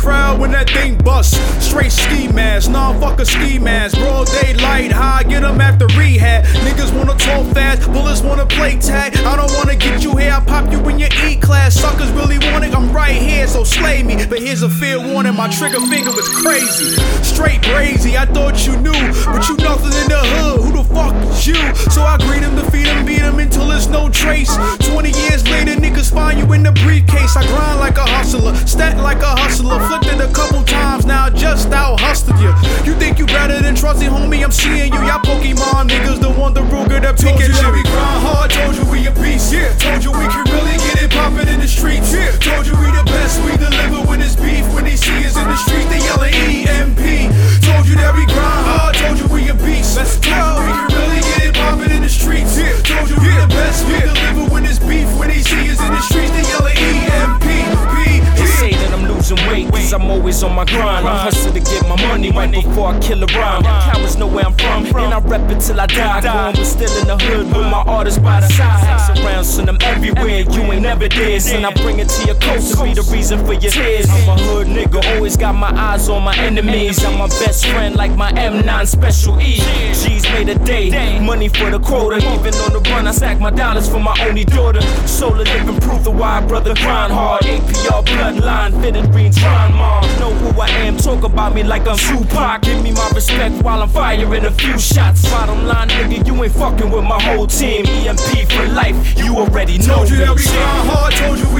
crowd when that thing busts. Straight ski mask, non-fucker ski mask. Broad daylight, how I get them after rehab. Niggas wanna talk fast, bullets wanna play tag. I don't wanna get you here, I pop you in your E-class. Suckers really want it, I'm right here, so slay me. But here's a fair warning, my trigger finger was crazy. Straight brazy, I thought you knew, but you nothing in the hood. Who the fuck is you? So I greet him, defeat him, beat him until there's no trace. 20 years later, niggas find you in the briefcase. I grind like a hustler, stat like a hustler. Flipped it a couple times, now I just out hustled you. You think you better than Trusty, homie? I'm seeing you. Y'all Pokemon niggas, the one the Ruger, the Pikachu. Told you that we grind hard, told you we a beast. Yeah. Told you we can really get it poppin' in the streets. Yeah. Told you we the best, we deliver when it's beef. When they see us in the street, they yellin' EMP. Told you that we grind hard, told you we a beast. Let's go. Told you we can really get it poppin' in the streets. Yeah. Told you we the best, we deliver when it's beef. When they see us in the streets, they yellin' EMP. They say that I'm losing weight, cause I'm always on my grind. I hustle to get my money right before I kill a rhyme. Cowards know where I'm from, and I rep it till I die. Going but still in the hood with my artists by the side. Ask around, son, I'm everywhere, you ain't never there. Son, I bring it to your coast to be the reason for your tears. I'm a hood nigga, always got my eyes on my enemies. I'm my best friend like my M9 Special E. G's made a day, money for the quota. Even on the run, I stack my dollars for my only daughter. Solar living proof of why brother grind hard. APR bloodline, fitted green trying mom. Know who I am, talk about me like I'm Tupac. Give me my respect while I'm firing a few shots. Bottom line, nigga, you ain't fucking with my whole team. EMP for life, you already know. Told you that we grind hard, told you we